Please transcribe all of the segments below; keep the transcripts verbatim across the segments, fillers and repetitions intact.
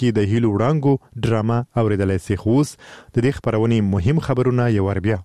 کې د هیلو وړانګو ډرامه اوریدلای شئ. خو اوس د دې خبرونې مهم خبرونه یو ور بیا.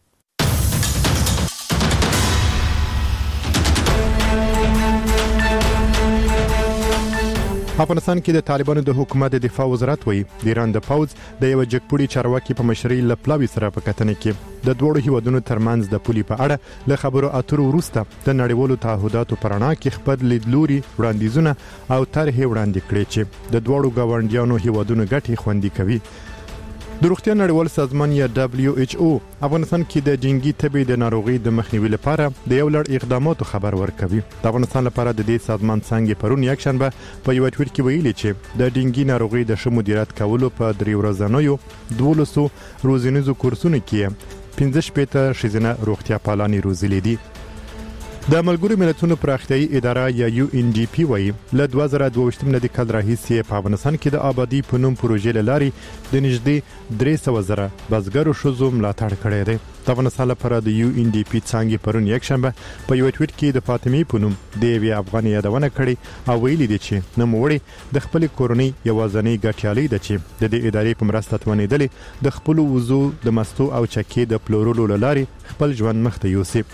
افغانستان کې د طالبانو د حکومت د دفاع وزارت وایي د ایران د پوځ د یو جګپوړي چارواکي په مشرۍ له پلاوي سره په کتنه کې د دوړو هیوادونو ترمنځ د پولي په اړه له خبرو اترو وروسته د نړیوالو تعهداتو پرانا کې خپل لیدلوري وړاندیزونه او طرحې وړاندې کړې چې د دوړو گاونډیانو هیوادونو ګټې خوندي کوي. د روغتیا نړیوال سازمان یا دبليو ایچ او افغانستان کې د ډینګي تبې د ناروغي د مخنیوي لپاره د یو لړ اقداماتو خبر ورکوي. د افغانستان لپاره د دې سازمان څنګه پرون یک شنبه په یو ټویټ کې ویلي چې د ډینګي ناروغي د ښه مدیریت کولو په درې ورځنیو دولسو روزنیزو کورسونو کې پنځه شپېته ښځینه روغتیا پالانې روزلې دي. د ملګرو ملتونو پراختیایي اداره یا یو ان ډي پی وایي له دوه زره دوه ویشتم نه د کال راهیسې په افغانستان کې د آبادی په نوم پروژې لاري د نږدې درې سوه زره بزګرو ښځو ملاتړ کړی دی. د افغانستان لپاره د یو ان ډي پی څنګه پرون یک شنبه په یو ټویټ کې د فاطمه په نوم د یوې افغان یادونه کړې او ویلي دي چې نوموړي د خپل کورنۍ یوازنۍ ګټیالي ده چې د دې ادارې په مرسته توانېدلې د خپل وضو د مستو او چکې د پلورلو لاري خپل ژوند مخ ته یوسي.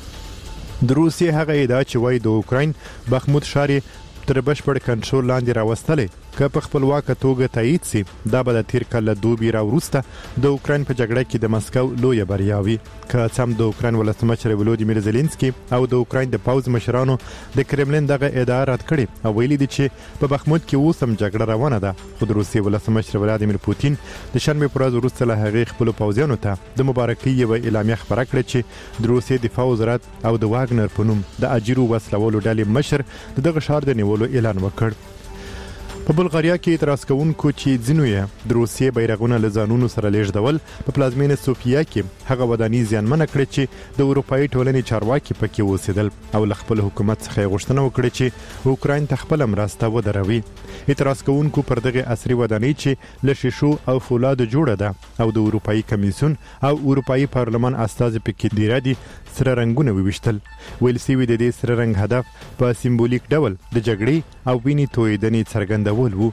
د روسیې هغه ادعا چې وایي د اوکراین بخمود ښار تر بشپړ کنټرول لاندې راوستلې که په خپلواکه توګه تایید سي دا به د تیر کال له دوبي راوروسته د اوکراین په جګړه کې د مسکو لویه بریا وي. که څم د اوکراین ولسمشر ولودیمیر زيلنسکي او د اوکراین د پوځ مشرانو د کرملین دغه ادعا رد کړې او ویلي دي چې په بخمود کې اوس هم جګړه روانه ده. خو د روسیې ولسمشر ولادیمیر پوتین د شنبه پر ورځ وروسته له هغې خپل پوځیانو ته د مبارکۍ یو اعلامیه خبره کړې چې د روسیې دفاع وزارت او د واګنر په نوم د اجیرو وسلوالو ډلې مشر دغه ښار د نیولو اعلان وکړ. په بلغاریا کې اعتراض کوونکو چې ځینو یې د روسیې بیرغونه له ځانونو سره لیږدول په پلازمینه سوفیا کې هغه ودانۍ زیانمنه کړې چې د اروپایي ټولنې چارواکي پکې اوسېدل او له خپل حکومت څخه یې غوښتنه وکړه چې اوکراین ته خپله مرسته ودروي. اعتراض کوونکو پر دغه عصري ودانۍ چې له شیشو او فولادو جوړه ده او د اروپایي کمیسیون او اروپایي پارلمان استازي پکې ډیره دي سره رنګونه وویشتل. ویل سوي د دې سره رنګ هدف په سیمبولیک ډول د جګړې او وینې تویېدنې څرګندول وو.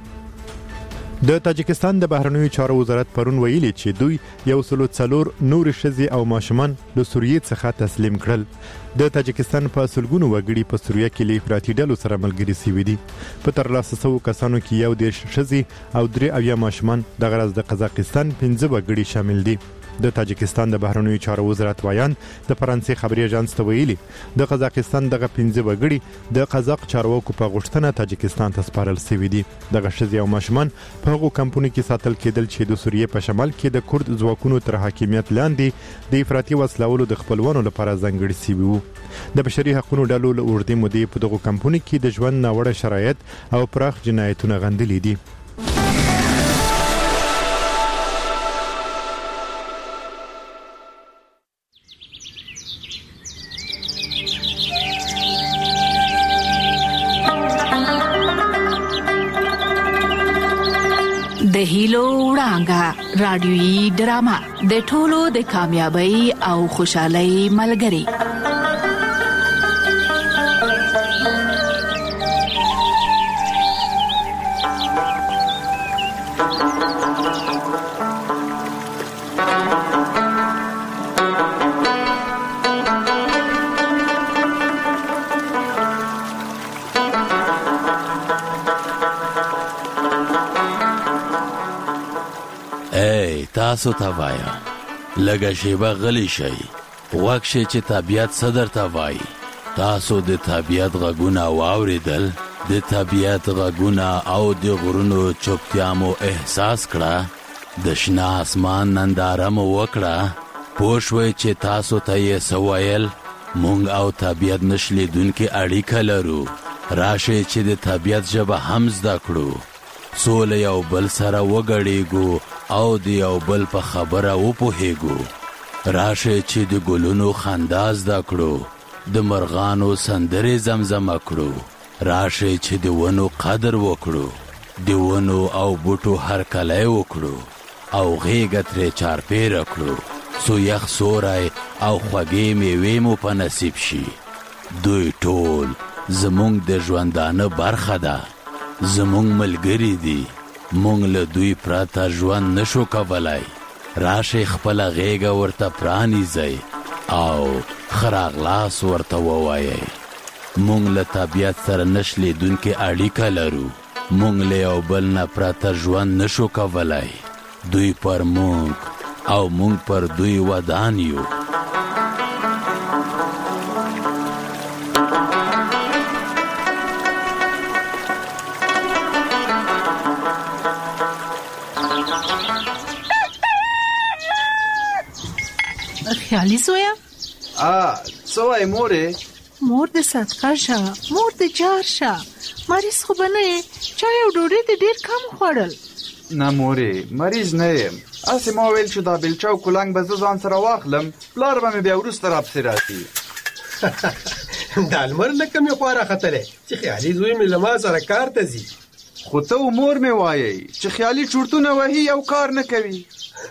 د تاجکستان د بهرنیو چارو وزارت پرون ویلي چې دوی یو سلو څلور نور ښځې او ماشومان له سوریې څخه تسلیم کړل. د تاجکستان په سلګونو وګړي په سوریه کې له افراطي ډلو سره ملګري شوي دي. په ترلاسه شوو کسانو کې یو دېرش ښځې او درې اویا ماشومان دغه ورځ د قزاقستان پنځه وګړي شامل دي. د تاجکستان د بهرنیو چارو وزارت وایان د فرانسې خبري اژانس ته ویلي د قزاقستان دغه پنځه وګړي د قزاق چارواکو په غوښتنه تاجکستان ته سپارل شوي دي. دغه ښځې او ماشومان په هغو کمپونو کې ساتل کېدل چې د سوریې په شمال کې د کورد ځواکونو تر حاکمیت لاندې د افراطي وسلوالو د خپلوانو لپاره ځانګړي شوي وو. د بشري حقوقو ډلو له اوږدې مودې په دغو کمپونو کې د ژوند ناوړه شرایط او پراخ جنایتونه غندلي دي. د هیلو وړانګه رادیويي ډرامه د ټولو د کامیابی او خوشحالۍ ملګری. تاسو ته وایم لږه شیبه غلی شئ غوږ شئ چې طبیعت څه درته وایي. تاسو د طبیعت غږونه واورېدل؟ د طبیعت غږونه او د غرونو چوپتیا مو احساس کړه؟ د شنه اسمان ننداره مو وکړه؟ پوه شوئ چې تاسو ته یې څه ویل؟ موږ او طبیعت نښلېدونکې اړیکه لرو. راشئ چې د طبیعت ژبه هم زده کړو، سوله یو بل سره وګړېږو او د یو بل په خبره وپوهېږو. راشئ چې د ګلونو خندا زده کړو، د مرغانو سندرې زمزمه کړو. راشئ چې د ونو قدر وکړو، د ونو او بوټو هرکلی وکړو او غېږه ترې چارپېره کړو څو یخ سوری او خوږې میوې مو په نصیب شي. دوی ټول زمونږ د ژوندانه برخه ده، زمونږ ملګري دي، مونږ له دوی پرته ژوند نشو کولای. راشئ خپله غېږه ورته پرانیزئ او ښه راغلاست ورته ووایئ. مونږ له طبیعت سره نه شلېدونکې اړیکه لرو. مونږ له یو بل نه پرته ژوند نشو کولای. دوی پر مونږ او مونږ پر دوی ودان یو. خیالي زویا آ څه وایې مورې؟ مور د صدقه شه، مور د جار شه. مریض خو به نه یې؟ چای او ډوډۍ دې ډېر کم خوړل. نه مورې مریض نه یم. هسې ما ویل چې دا بیلچه او کولنګ به زه ځان سره واخلم، پلار به مې بیا وروسته راپسې راشي. دا لمر نه کمې خوا راختلی چې خیالي زوی مې له ما سره کار ته ځي. خو ته و مور مې وایئ چې خیالي چورتونه وهي او کار نه کوي.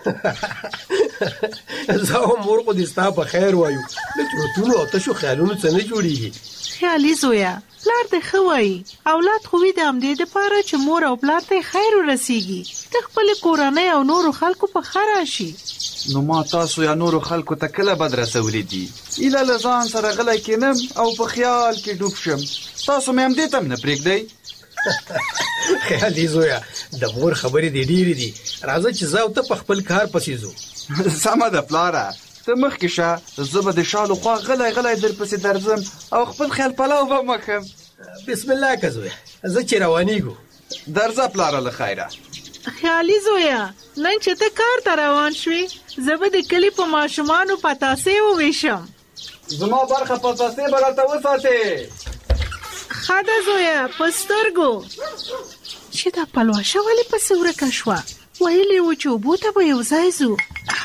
زه او مور خو دې ستا په خیر وایو، له چورتونو او تشو خیالونو څه نه جوړېږي. خیالي زویا پلار دې ښه وایي، اولاد خو وي د همدې دپاره چې مور او پلار ته خیر ورسیږي، د خپلې کورنۍ او نورو خلکو په ښه راشي. نو ما تاسو یا نورو خلکو ته کله بد رسولي دي؟ ایله له ځان سره غلی کینم او په خیال کې ډوب شم. تاسو مې همدې ته هم نه پرېږدئ. خیالي زویا د مور خبرې دې ډېرې دي، راځه چې زه او ته په خپل کار پسې ځو. سمه ده پلاره، ته مخکې شه، زه به د شالو خوا غلی غلی درپسې درځم او خپل خیال پلو به مخم. بسم الله که زویا، زه چې روانېږو. درځه پلاره له خیره. خیالي زویا نن چې ته کار ته روان شوې، زه به د کلي په ماشومانو پتاسې وویشم. زما برخه پتاسې به راته وساتې. ښه ده زویا په سترګو. چې دا پلوشه ولې پسې ورکه شوه؟ ویلې وو چې اوبو ته به یو ځای ځو.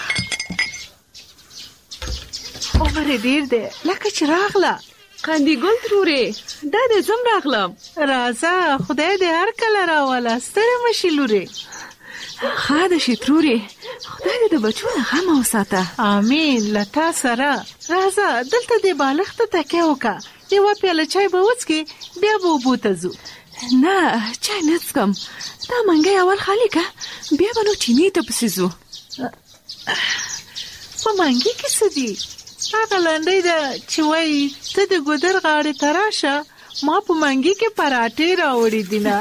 عمر یې ډېر دی لکه چې راغله. قندي ګل ترورې دا دې زم راغلم. راځه خدای دې هر کله راوله، ستړې مشي لورې. ښه ده شي ترورې، خدای دې د بچو نه غم وساته. امین. له تا سره. راځه دلته دې بالښت ته تکیه وکړه، یوه پیاله چای به وڅکې بیا به اوبو ته ځو. نه چای نه څکم، دا منګی اول خالي که بیا به نو چینې ته پسې ځو. په منګي کې څه دي؟ هغه لنډۍ ده چې وایي ته د ګودر غاړې ته راشه، ما په منګي کې پراټې راوړي دي. نه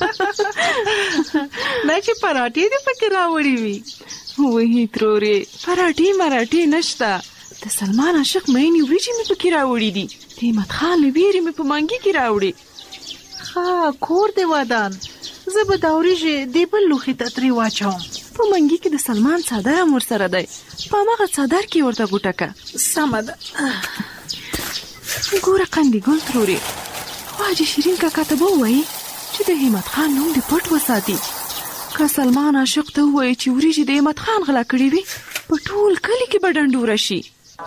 نه چې پراټې دې پکې راوړي وي. وهي ترورې پراټې مراټې نشته، د سلمان عاشق مینې وریجې مې پکې راوړي دي، د احمد خان ویرې مې په منګي کې راوړي. ښه کور دې ودان، زه به دا وریجې دې بل لوښي ته ترې واچوم. په منګي کې د سلمان څادر هم ورسره دی، په هماغه څادر کې ورته غوټه که. سمه ده. ګوره قندي ګل ترورې، خو حاجي شیرین کاکا ته به ووایي چې د همت خان نوم دې پټ وساتي. که سلمان عاشق ته ووایي چې وریجې د همت خان غلا کړي وي، په ټول کلي کې به ډنډوره شي.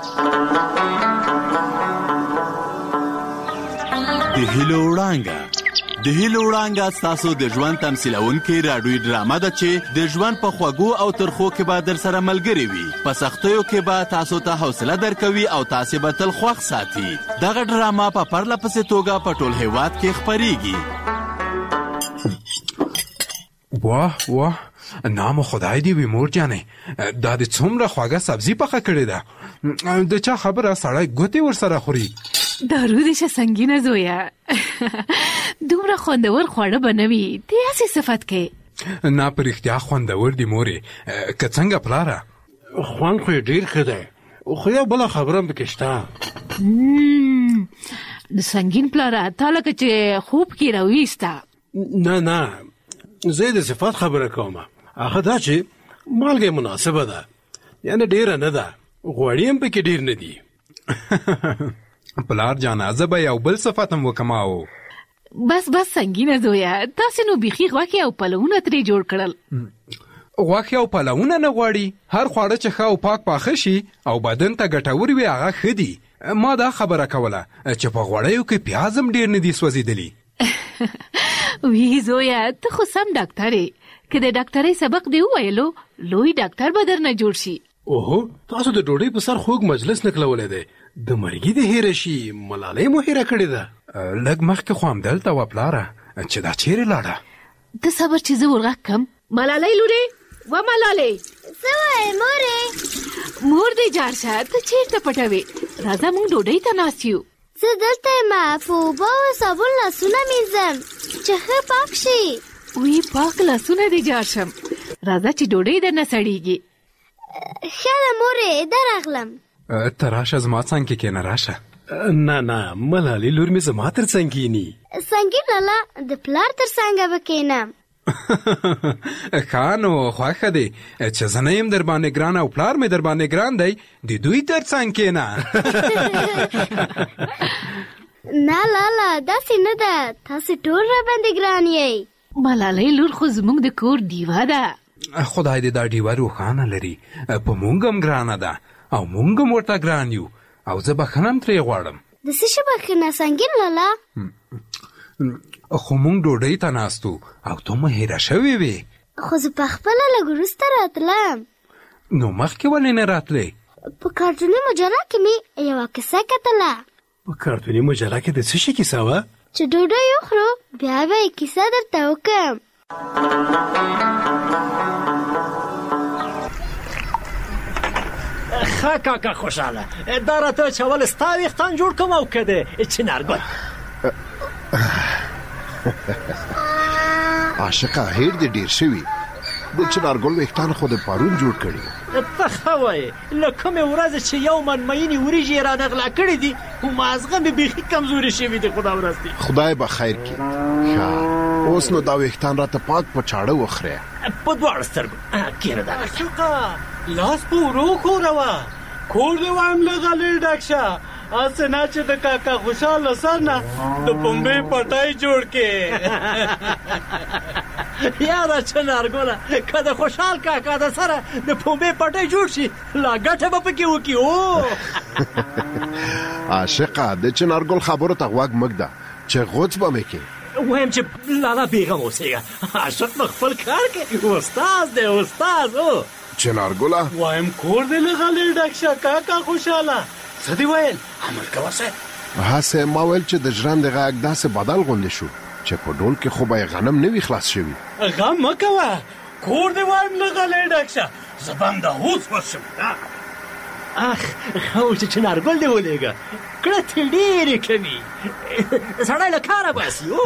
د هیلو وړانګه د هیلو وړانګه ستاسو د ژوند تمثیلونکې راډیوي ډرامه ده چې د ژوند په خوږو او ترخو کې به در سره ملګرې وي. په سختیو کې به تاسو ته حوصله درکوي او تاسې به تل خوښ ساتي. دغه ډرامه په پرله پسې توګه په ټول هیواد کې خپریږي. واه واه، نام خدای دی وي مور جانې، دا د څومره خواږه سبزي پخه کړې ده. د چا خبره سړی ګوتې ورسره خوري. دارو دې شه سنګینه زویا، دومره خوندور خواړه به نه وي، ته هسې صفت کې. نه په رښتیا خوندور دي مورې. که څنګه پلاره؟ خوند خو یې ډېر ښه دی، خو یو بله خبره هم پکې شته. د سنګین پلاره تا لکه چې خوب کې راویسته. نه نه زه د صفت خبره کوم. هغه دا چې مالګه مناسبه ده، یعنی ډېره نه ده، غوړي هم پکې ډېر نه دي. پلار جانه زه به یو بل صفت هم وکماو. بس بس سنګینه زویا، تاسې نو بیخي غوښې او پلونه ترې جوړ کړل. غوښې او پلونه نه غواړي، هر خواړه چې ښه او پاک پاخه شي او بدن ته ګټور وي هغه ښه دي. ما دا خبره کوله چې په غوړیو کې پیاز هم ډېر نه دي سوځېدلي. وی زویا ته خو سم ډاکټر یې، که د ډاکټرۍ سبق دی وویلو لوی ډاکټر به درنه جوړ شي. اوهو تاسو د ډوډۍ په سر خوږ مجلس نکلولی دی، د مرګي د هیره شي ملالۍ مو هیره کړې ده. لږ مخکې خو همدلته وه پلاره، چې دا چیرې لاړه؟ ته صبر چې زه ورغږ کم. ملالۍ لورې و ملالۍ څه وایې مورې؟ مور دې جار شه، ته چېرته پټوې؟ راځه موږ ډوډۍ ته ناست یو. زه دلته یم په اوبه او صابون لاسونه مینځم چې ښه پاک شي. وی پاک لاسونه دې جار شم. راځه چې ډوډۍ درنه سړېږي. ښه ده مورې ده راغلم. ته راشه زما څنګ کې کښېنه راشه. نه نه ملالۍ لور مې زما تر څنګ کښېني. سنګین لالا د پلار تر څنګه به کښېنم. ښه نو خوښه دی چې زه نه یم در باندې ګران او پلار مې در باندې ګران دی، د دوی تر څنګ کښېنه. نه لالا داسې نه ده، تاسې ټول را باندې ګران یئ. ملالۍ لور خو زموږ د کور ډیوه ده. خدای دې دا ډیوه روښانه لري، په موږ هم ګرانه ده او موږ هم ورته ګران یو او زه بخښنه هم ترې غواړم. د څه شي بخښنه سنګین لالا؟ خو موږ ډوډۍ ته ناستو او ته مو هېره شوې وې. خو زه پخپله لږ وروسته راتلم. نو مخکې ولې نه راتلې؟ په کارټوني مجله کې مې یوه کیسه کتله. په کارټوني مجله کې د څه شي کیسه وه؟ چې ډوډۍ وخورو بیا به یې کیسه درته وکړم. ښه کاکا خوشحاله، دا راته چې اول ستا ویښتان جوړ کړم او که د چنارګل. عاشقه هیر دې ډېر شوي، د چنارګل ویښتان خو د پرون جوړ کړي. ته ښه وایې، له کومې ورځې چې یو من مینې وریجې یې رانه غلا کړي دي مازغه مې بیخي کمزوري شوي دي. خدا ورځ دي خدای به خیر کړي. ښه اوس نو دا ویښتان راته پاک په چاړه وخورې. په دواړو سترګو کېنه دا عاشقه لاس په ورو ښوروه، کور دې وایم له غلې ډک شه، هسې نه چې د کاکا خوشحاله سر نه د پنبې پټی جوړ کړې. یاره چنارګله که د خوشحال کاکا د سره د پنبې پټی جوړ شي لا ګټه به پکې وکړي. او عاشقه د چنارګل خبرو ته غوږ مږده چې غوڅ به مې کې. وایم چې لالا بېغم اوسېږه، عاشق به خپل کار کوي، استاد دی استاد. او چنارګله وایم کور دې له غلې ډک شه کاکا خوشحاله. څه دې ویل؟ عمل کوه صاحب. هسې ما ویل چې د ژرندې غږ داسې بدل غوندې شو چې په ډول کې خو به یې غنم نه وي خلاص شوي. غم مه کوه، کور دې وایم له غلې ډک شه، زه به همداوس ورشم. اخ ښه و چې چنارګل دې ولېږه، کړتې ډېرې کوي، سړی له کاره باسي. او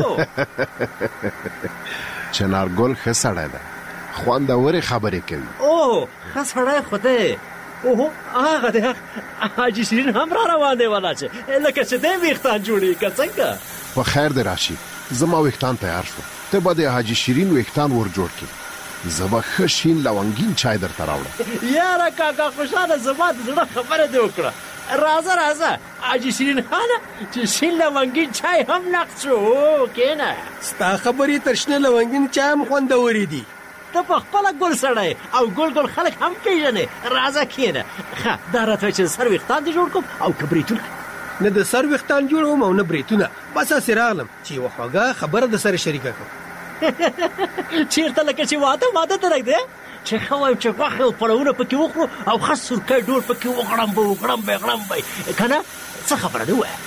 چنارګل ښه سړی ده، خوندورې خبرې کوي. او ښه سړی خو دی. اوهو هغه دی حاجي شیرین هم را روان دی والا چې لکه چې دی ویښتان جوړوي که څنګه. په خیر دې راشي، زما ویښتان تیار شو، ته به د حاجي شیرین ویښتان ور جوړ کړي. زه به ښه شین لونګین چای درته راوړم. یاره کاکا خوشحاله زما د زړه خبره دې وکړه. راځه راځه حاجي شیرین خانه چې شین لونګین چای هم نقد شو. کېنه ستا خبرې تر شنه لونګین چای هم خوندورې دي. ته په خپله ګل سړی او ګل ګل خلک هم پېژنې. راځه کښېنه. ښه دا راته چې سر ویښتان دې جوړ کړم او که بریتونه. نه د سر ویښتان جوړوم او نه بریتونه، بس هسې راغلم چې یوه خوږه خبره د سره شریکه کړم. چېرته لکه چې واده واده درک دی چې ښه وایم چې غوښې او پړونه پکې وخورو او ښه سورکی ډول پکې وغړمبه وغړمبه غړمبه که نه څه خبره دی ووایه.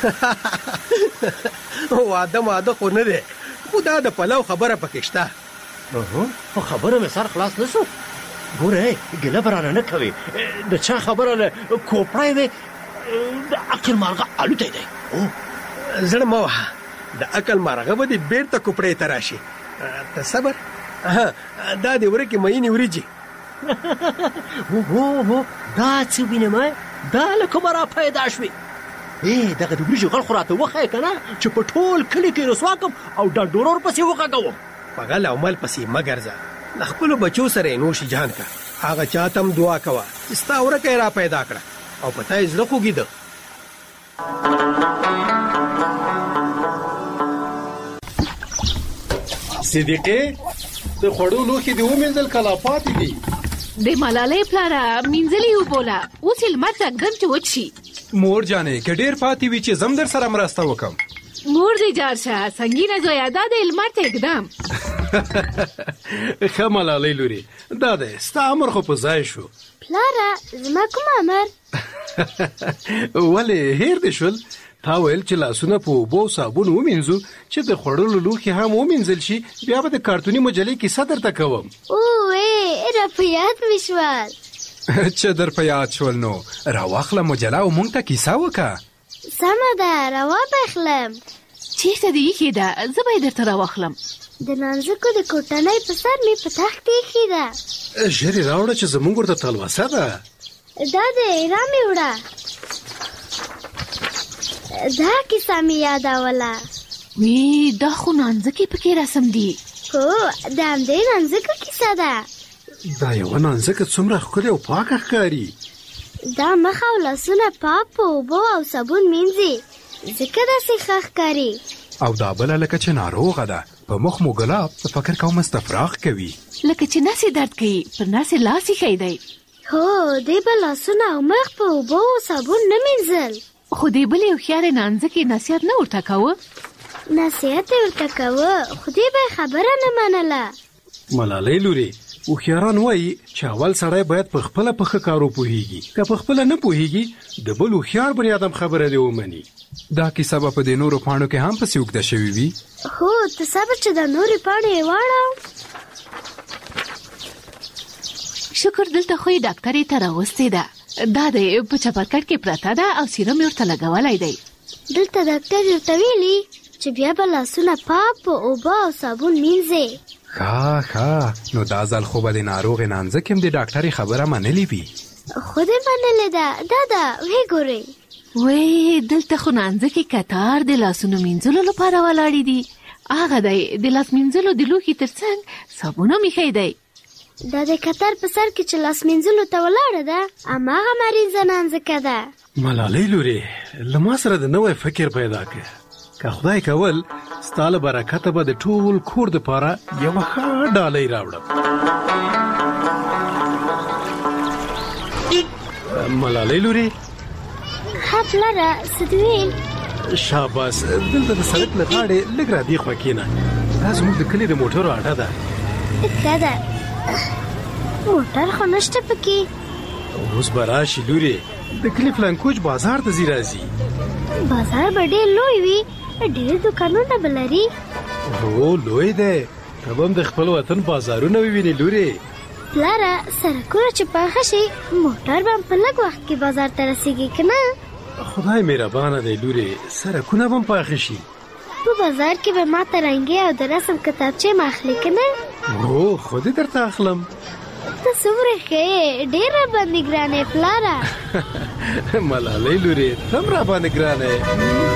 واده واده خو نه دی، خو دا د پلو خبره پکې شته. خو خبره مې سر خلاص نه شو. ګوره ګیله به رانه نه کوې، د چا خبره له کوپړی وې د عقل مارغه الوتی دی. زړه مه وهه، د عقل مارغه به دې بېرته کوپړۍ ته راشي. ته صبر. دا دې ورکې مینې وریجې. هو دا څه وینم، دا له کومه را پیدا شوې؟ ای دغه د وریجو غل خو راته وښیه که نه چې په ټول کلي کې رسوا کړم او ډنډورور پسې وغږوم. په غل او مل پسې مه ګرځه، د خپلو بچو سره یې نوش جهان که. هغه چا ته هم دعا کوه چې ستا ورکه یې را پیدا کړه او په تا یې زړه خوږېده. صدیقې د خوړو لوښي دې ومینځل که لا پاتې دي؟ د ملالۍ پلاره مینځلي وبوله، اوس یې لمر ته ږم چې وچ شي. مور جانې که ډېر پاتې وي چې زم در سره مرسته وکړم. مور دې جار شه، سنګینه زویه دا د لمر ته اقدام. ښه ملالۍ لورې، دا دی ستا امر خو په ځای شو. پلاره زما کوم امر؟ ولې هیر دې شول؟ تا ویل چې لاسونه په اوبو او صابون ومینځو چې د خوړلو لوښي هم ومینځل شي بیا به د کارتوني مجلې کیسه درته کوم اوه را په یاد مې شول چې در په یاد شول نو راواخله مجله او موږ ته کیسه وکړه سمه ده راواخلم چیرته دې ایښې ده زه به یې درته راواخلم د نانځکو د کوټنۍ په سر مې په تخت ایښې ده ژر یې راوړه چې زموږ ورته تلوسه ده دا دی رامې وړه دا کیسه مې یادوله وی دا خو نانځکې پکې رسم دي هو د همدې نانځکو کیسه ده دا یوه نانځکه څومره ښکلې او پاکه ښکاري دا مخ او لاسونه پاک په اوبو او صابون مینځي ځکه داسې ښه ښکاري او دا بله لکه چې ناروغه ده په مخ مو ګلاب فکر کوم استفراغ کوي لکه چې نس درد کوي پر نس لاس ایښی دی هو دی به لاسونه او مخ په اوبو او صابون نه مینځل خو دې بلې هوښیارې نانځکې نصیحت نه ورته کوه نصیحت یې ورته کوه خو دې به یې خبره نه منله ملالۍ لورې هوښیاران وایي چې اول سړی باید په خپله په ښه کار وپوهېږي که په خپله نه پوهېږي د بل هوښیار بني ادم خبره دې ومني دا کیسه به په دې نورو پاڼو کې هم پسې اوږده شوې وي هو ته صبر چې د نورې پاڼې یې واړو شکر دلته خو یې ډاکټرې ته راوستې ده دا دی په چپرکټ کې پرته ده او سیروم یې ورته لګولی دی دلته ډاکټر ورته ویلي چې بیا به لاسونه پاک په اوبه او صابون مینځې ښه ښه نو دا ځل خو به د ناروغې نانځکې هم د ډاکټرې خبره منلې وي خو دې منلې ده دا ده ویې ګورئ وی دلته خو نانځکې کتار د لاسونو مینځلو لپاره ولاړې دي هغه دی د لاس مینځلو د لوښي تر څنګ صابون هم ایښی دی دا د کتر په سر کې چې لاس مینځلو ته ولاړه ده هماغه مریضه نانځکه ده ملالۍ لورې له ما سره د نوی فکر پیدا کړه که خدای کول ستا له برکته به د ټول کور دپاره یوه ښه ډالۍ راوړم ملالۍ لورې ښه پلاره څه دې ویل شاباس دلته د سړک له غاړې لږ را دې خوا کښېنه دا زموږ د کلي د موټرو اډه ده ښه ده موټر خو نشته پکې اوس به راشي لورې د کلي فلانکوچ بازار ته ځي راځي بازار به ډېر لوی وي ډېر دوکانونه به لري هو لوی دی ته به هم د خپل وطن بازارونه ووینې لورې پلاره سړکونه چې پاخه شي موټر به هم په لږ وخت کې بازار ته رسېږي که نه خدای مهربانه دی لورې سړکونه به هم پاخه شي په بازار کې به ما ته رنګې او د رسم کتابچې م اخلي که نه هو خو دې درته اخلم ته څومره ښه یې ډېر راباندې ګرانه یې پلاره ملالۍ لورې ته هم راباندې ګرانه یې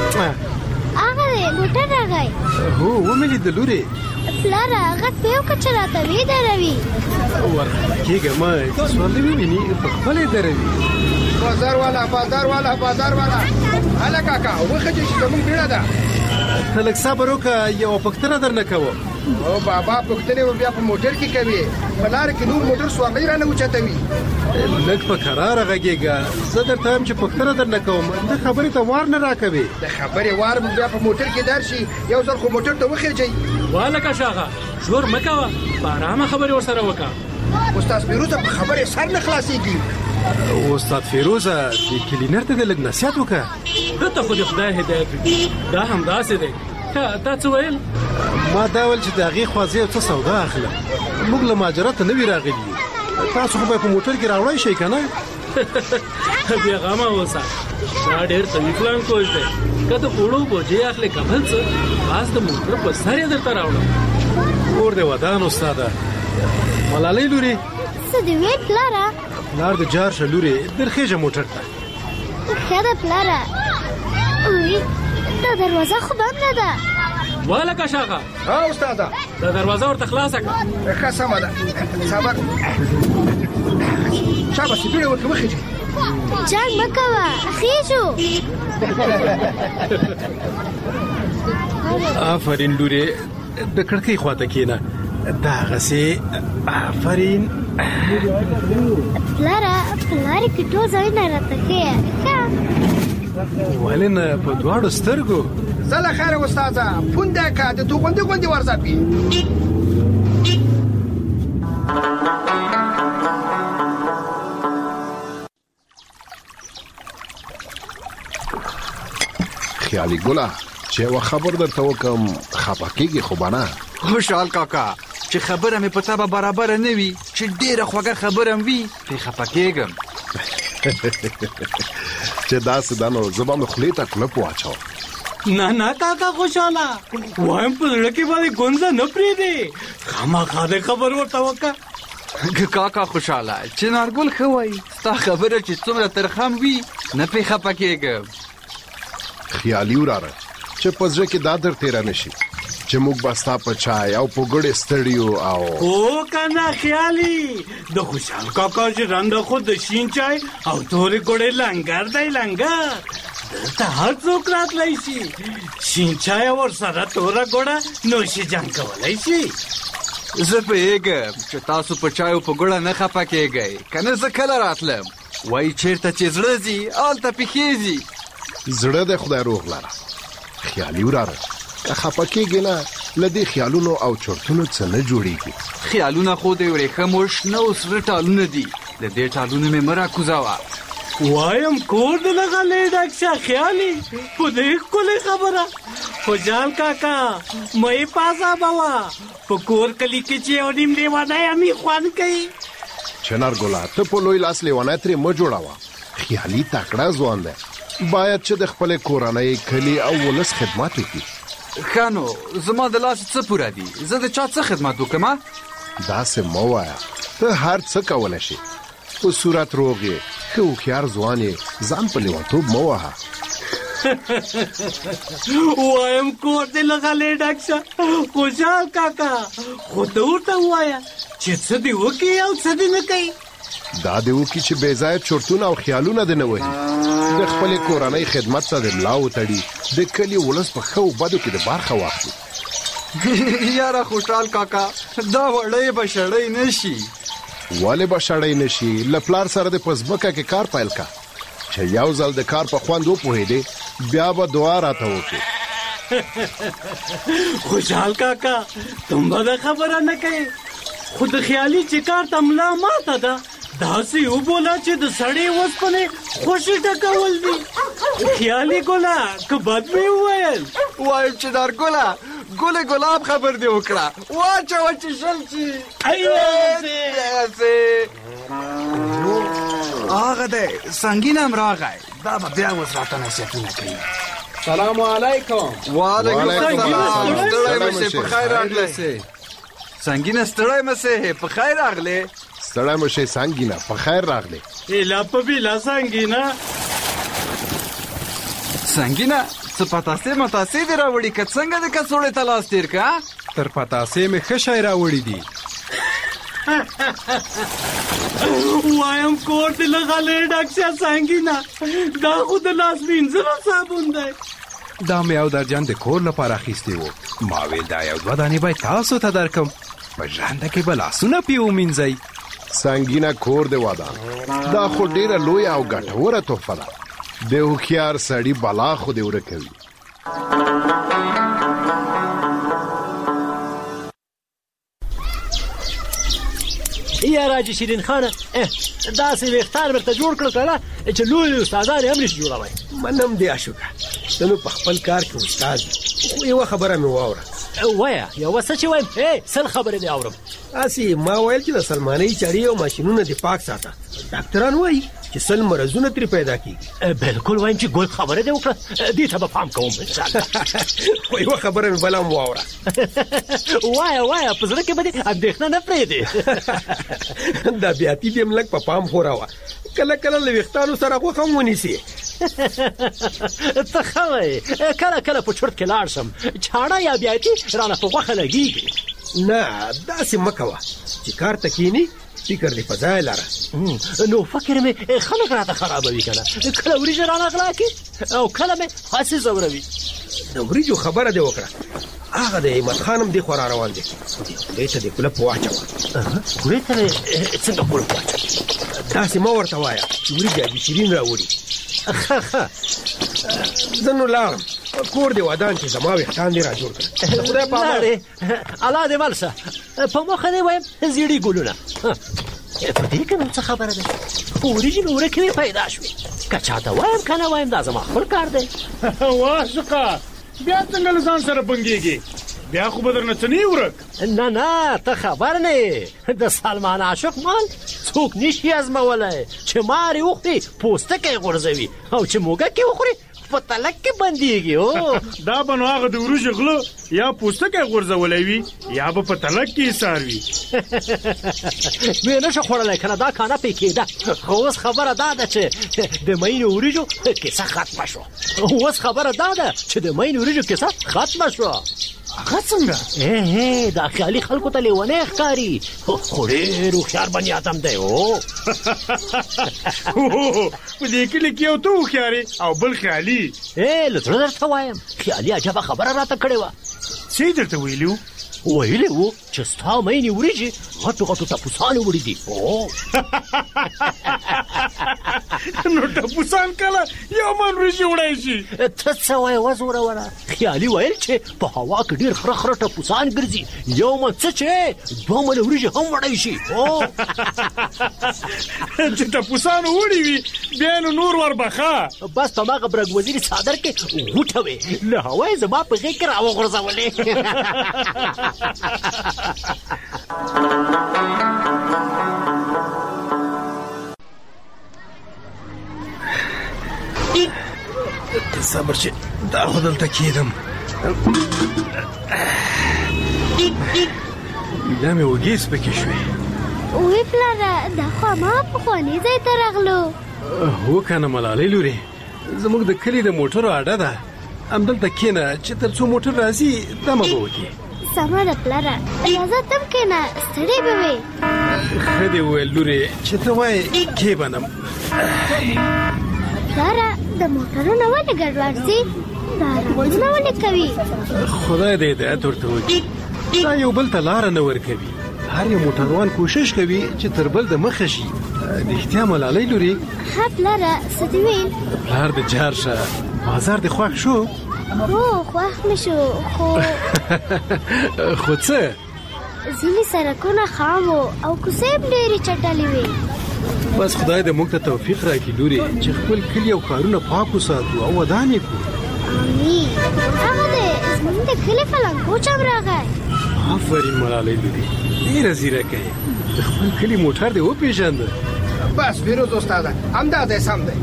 هغه دی موټر راغی هو ومې لیده لورې پلاره غږ په یو کچه راته ویدروي ورخطا کېږه مه چې سوارلي وویني په خپله یې دروي بازار والا بازار والا بازار والا هله کاکا وښه چې زموږ بیړه ده ته لږ صبر وکړه یوه پوښتنه درنه کوم او بابا پوښتنې به بیا په موټر کې کوي په لاره کې نور موټر سوارلۍ رانه اوچتوي لږ په کراره غږېږه زه درته وایم چې پوښتنه درنه کوم ته خبرې ته وار نه راکوې د خبرې وار به بیا په موټر کې در شي یو ځل خو موټر ته وخېجئ والکه شاغه شور مه کوه په ارامه خبرې ورسره وکړه استاد فیروزه په خبرې سر نه خلاصېږي استاد فیروزه د کلینر ته دې لږ نصیحت وکړه ده ته خو د خدای هدایت وکړي دا همداسې دی تا څه ویل ما دا ویل چې د هغې خوا زه یو څه سودا اخلم موږ له مهاجرت ته نه وي راغلي تاسو خو به یې په موټر کې راوړی شئ که نه بې غمه اوسه دا ډېر قوي پلان کوچ دی که د اوړو بوجۍ اخلې که بل څه باز د موټر په سر یې درته راوړم کور دې ودان استاده ملالۍ لورې څه دې ویل پلاره پلار د جار شه لورې درخېږه موټر ته ښه ده پلاره اوی دا دروازه خو بنده ده والکه شاغه ها استاده دا دروازه ورته خلاصه کړه ښه سمه ده صبر شاباس بیړه وکړه وخېږئ جنګ مه کوه خېږو آفرین لورې د کړکۍ خواته کښېنه دغسې آفرین پلاره په لارې کې ټول ځایونه راته ښیه ښه ولې نه په دواړو سترګو زه له خیره استاده پونده که د توغندي غوندې ورځپي خیالي ګله چې یوه خبر درته وکم خفه کېږي خو به نه خوشحال کاکا چې خبره مې په تا به برابره نه وي چې ډېره خوږه خبره هم وي پرې خفه کېږم چې داسې ده نو زه به مې خولې ته کلپ واچوم نه نه کاکا خوشحاله وایم په زړه کې باندې ګونځه نه پرېږدې خامخا دې خبر ورته وکړه کاکا خوشحاله چې نارګل ښه وایي ستا خبره چې څومره ترخه هم وي نه پرې خفه کېږم خیالي وراره چې په زړه کې دا در تېره نه شي چې موږ به ستا په چای او په ګډې ستړي یو او او که نه خیالي د خوشحال کاکا ژرنده خو د شین چای او تورې ګوړې لنګر دی لنګر دلته هر څوک راتلی شي شین چای او ورسره توره ګوړه نوشي جان کولی شي زه پوهېږم چې تاسو په چای او په ګوړه نه خفه کېږئ که نه زه کله راتلم وایي چېرته چې زړه ځي هلته پښې ځي زړه د خدای روغ لره خیالي وراره که خفه کېږي نه له دې خیالونو او چرتونو څه نه جوړېږي خیالونه خو د ورېښمو شنه او سره ټالونه دي د دې ټالونو مې مه راکوزوه وایم کور د لغلې ډک شه خیالي په دې ښکلې خبره خوشحال کاکا مې پاسه بوا په کور کلي کې چې یو نیم لیونی همي خوند کوي چنارګله ته په لوی لاس لیونی ترې مه جوړوه خیالي تکړه ځوان دی باید چې د خپلې کورنۍ کلي او ولس خدمت وکړي ښه نو زما د لاس څه پوره دي زه د چا څه خدمت وکړم داسې مه وایه ته هر څه کولی شي په صورت روغ یې ښه هوښیار ځوان یې ځان په لیونتوب مه وهه وایم کور دې له غلې ډک شه خوشحال کاکا خو ته ورته ووایه چې څه دې وکړي او څه دې نه کوي دا دې وکړي چې بې ځایه چرتونه او خیالونه دې نه وهي د خپلې کورنۍ خدمت ته د ملا وتړي د کلي ولس په ښه او بدو کې د برخه واخلي یاره خوشحال کاکا دا وړی به شړی نه شي ولې به شړی نه شي له پلار سره دې په ځمکه کې کار پیل کا چې یو ځل د کار په خوند وپوهېدې بیا به دعا راته وکړې خوشحال کاکا تم به دا خبره نه کوې خو د خیالي چې کار ته ملا ماته ده داسې وبوله چې د سړې اوسپنې خوشې ټکول دي خیالي ګله که بد مې وویل وایم چې نارګله ګلې ګلاب خبر دې وکړه واچوه چې شل شي هغه دی سنګین هم راغی دا به بیا اوس راته نصیحتونه کوي سلام علیکم وعلیکم السلام ستړی مشې په خیر راغلی سنګینه ستړی مشې په خیر راغلی ستړی مشې سنګینه په خیر راغلی ایلا په بیلا سنګینه سنګینه څه پتاسې متاسې دې راوړي که څنګه د کڅوړې ته لاس تېر که تر پتاسې مې ښه شی راوړي دي وایم کور دې له غلې ډک شه سنګینه دا خو د لاس وینځلو صابون دی دا مې یو درجن د کور لپاره اخیستی و ما ویل دا یو دوه دانې باید تاسو ته درکم په ژرنده کې به لاسونه پې ومینځئ سنګینه کور دې ودان دا خو ډېره لویه او ګټوره تحفه ده د هوښیار سړي بلا خو دې ورکوي یا راجي شیرین خانه داسې ویښتان ورته جوړ کړه کنه چې لوی استادان یې هم نشي جوړوی منم دی اشوکه ته نو په خپل کار کې استاد خو یوه خبره مې واوره وایه یوه څه چې وایم سل خبرې دې اورم هسې ما ویل چې د سلمانۍ چړې او ماشینونه دې پاک ساته ډاکټران وایي چې سل مرضونه ترې پیدا کېږي بالکل وایم چې ګل خبره دې وکړه دې ته به پام کوم خو یوه خبره مې بله هم واوره وایه وایه په زړه کې به دې اندېښنه نه پرېږدې دا بیاتي دې هم لږ په پام خوراوه کله کله له ویښتانو سره غوښه هم ونیسي ته ښه وایې کله کله په چرت کې لاړ شم چاړه یا بیاتي رانه په غوښه لګېږي نه داسې مه کوه چې کار ته کښېني فکر دې په ځای لره نو فکر مې خلک راته خرابوي که نه کله وریجې رانه غلا کړي او کله مې هسې ځوروي د وریجو خبره دې وکړه هغه د احمد خان هم دې خوا را روان دی خولې ته دې کلپ واچوه خولې ته مې څنګه کلپ واچوه داسې مه ورته وایه چې وریجې حاجي شیرین راوړي ښه ښه زه نو لاړم کور دې ودان چې زما ویښتان دې را جوړ کړه لاړې الله دې مل شه په مخه دې وایم زیړي ګلونه په دې کې نو څه خبره ده وریجې مې ورکې پیدا شوې که چاته وایم که نه وایم دا زما خپل کار دی واشقه بیا څنګه له ځان سره بنګېږي بیا خو به درنه څه نه ورک نه نه ته خبر نه یې د سلمان عاشق مال څوک نشي ازمولی چې مار یې وخوري پوستکی غورځوي او چې موږک یې وخوري په تلک کې بندېږي او دا به نو هغه د وریجو غله یا پوستکی غورځولی وي یا به په تلک کې ایسار وي ویې نشه خوړلی که نه دا کانه پې کېده خو اوس خبره دا ده چې د مینو وریجو کیسه ختمه شوه اوس خبره دا ده چې د مینو وریجو کیسه ختمه شوه هغه څنګه هه دا خیالي خلکو ته لیونی ښکاري خو ډېر هوښیار بني ادم دی او په دې کلي کې یو ته هوښیارې او بل خیالي ای له زړه درته وایم خیالي عجبه خبره راته کړې وه څه یې درته ویلي وو ویلې وو چې ستا مینې وریجې غټو غټو ټپوسانې وړي دي نو ټپوسان کله یو من وریجې وړی شي ته څه وایې وزوروره خیالي ویل چې په هوا کې ډېر خره خره ټپوسان ګرځي یو من څه چې دوه منه وریجې هم وړی شي چې ټپوسانو وړي وي بیا نو نور وربخه بس په مغه برګ وزیري څادر کې غوټه وې له هوا یې زما په غېږ کې راوغورځولې صبر چې دا خو دلته کېدم بیا مې وږې سپکې شوې وی پلاره دا خو هماغه پخواني ځای ته راغلو هو که نه ملالۍ لورې زموږ د کلي د موټرو اډه ده همدلته کښېنه چې تر څو موټر راځي دمه به وکړي سمه ده پلاره راځه تم کښېنه ستړې به وې ښه دې وویل لورې چې ته وایې کښېبنم پلاره د موټرونه ولې ګډوډ ځي دا رنګونه ولې کوي خدای دې هدایت ورته وکړي دا یو بل ته لاره نه ورکوي هر یو موټروان کوشش کوي چې تر بل د مخه شي رښتیا ملالۍ لورې ښه پلاره څه دې ویل پلار د جار شه بازار دې خوښ شو هو خوښ مې شو خو خو څه ځینې سړکونه خام وو او کوڅې هم ډېرې چټلې وې بس خدای دې موږ ته توفیق راکړي لورې چې خپل کلي او ښارونه پاک وساتو او ودان یې کړو امین هغه دی زموږ د کلي فلنګوچ هم راغی آفرین ملالۍ لورې ډېره ځیرکه یې د خپل کلي موټر دې وپېژانده بس فیروز استاده همدا دی سم دی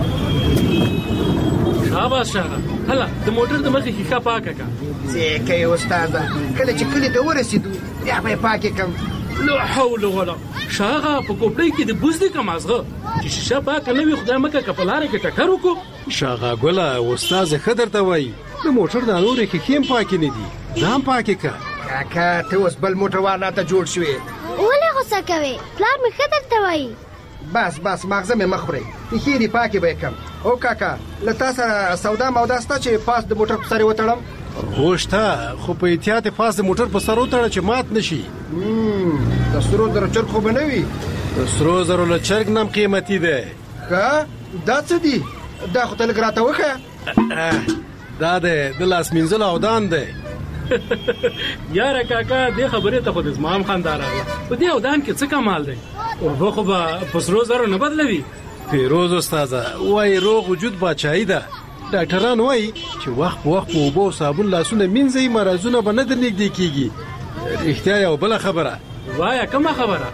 شاباس شاغه هله د موټر د مخې ښیښه پاکه کړه څه کوې استاده کله چې کلي ته ورسېدو بیا به یې پاکې کړم لا حول ولا شاغه په کوپړۍ کې د بوز دی که مازغه چې شیشه پاکه نه وي خدای مکه که په لاره کې ټکر وکړو شاغه ګله استازه ښه درته وایي د موټر دا نورې ښیښې هم پاکې نه دي دا هم پاکې کړه کاکا ته اوس بل موټروان راته جوړ شوې ولې غوسه کوې پلار مې ښه درته وایي بس بس ماغزه مې مخ خورئ ښیښې دې پاکې به یې کړم او کاکا له تا سره سودا مودا شته چې پاس د موټر په سر یې وتړم هو شته خو په احتیاط یې پاس د موټر په سر وتړه چې مات نه شي د سرو زرو چرګ خو به نه وي د سرو زرو له چرګ نه هم قیمتي دی ښه دا څه دي دا خو ته لږ راته وښیه دا دی د لاس مینځلو اودان دی یاره کاکا دې خبرې ته خو د زما هم خندا راغله په دې اودان کې څه کمال دی اوبه خو به په سرو زرو نه بدلوي فیروز استاذه وایي روغ وجود باچایي ده ډاکټران وایي چې وخت په وخت په اوبو او صابون لاسونه مینځئ مرضونه به نه در نږدې کېږي رښتیا یو بله خبره وایه کومه خبره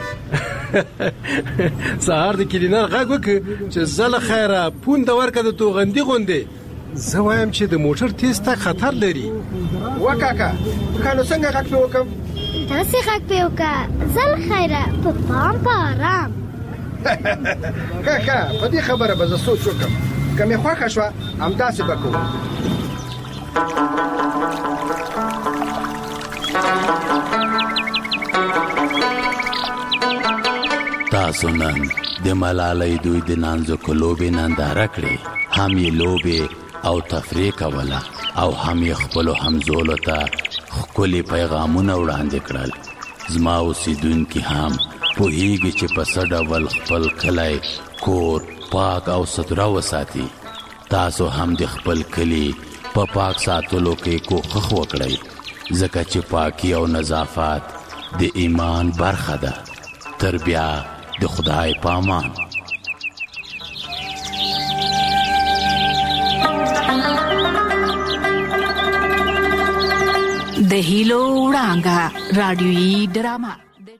سهار د کلینر غږ وکړه چې زه له خیره پونده ورکړه د توغندي غوندې زه وایم چې د موټر تیز تګ خطر لري وا کاکا ښه نو څنګه غږ پې وکړم داسې غږ پې وکړه زه له خیره په پام په ارام ښه ښه په دې خبره به زه سوچ وکړم که مې خوښه شوه همداسې به کوو تاسو نن د ملالۍ دوی د نانځکو لوبې ننداره کړې هم یې لوبې او تفریح کوله او هم یې خپلو همزولو ته ښکلي پیغامونه وړاندې کړل زما اوسیدونکي هم پوهیږي چې په څه ډول خپل کلی کور پاک او سوتره وساتي تاسو هم د خپل کلي په پاک ساتلو کې کوښښ وکړئ ځکه چې پاکي او نظافت د ایمان برخه ده تر بیا د خدای پامان. د هیلو وړانګه رادیویي ډرامه.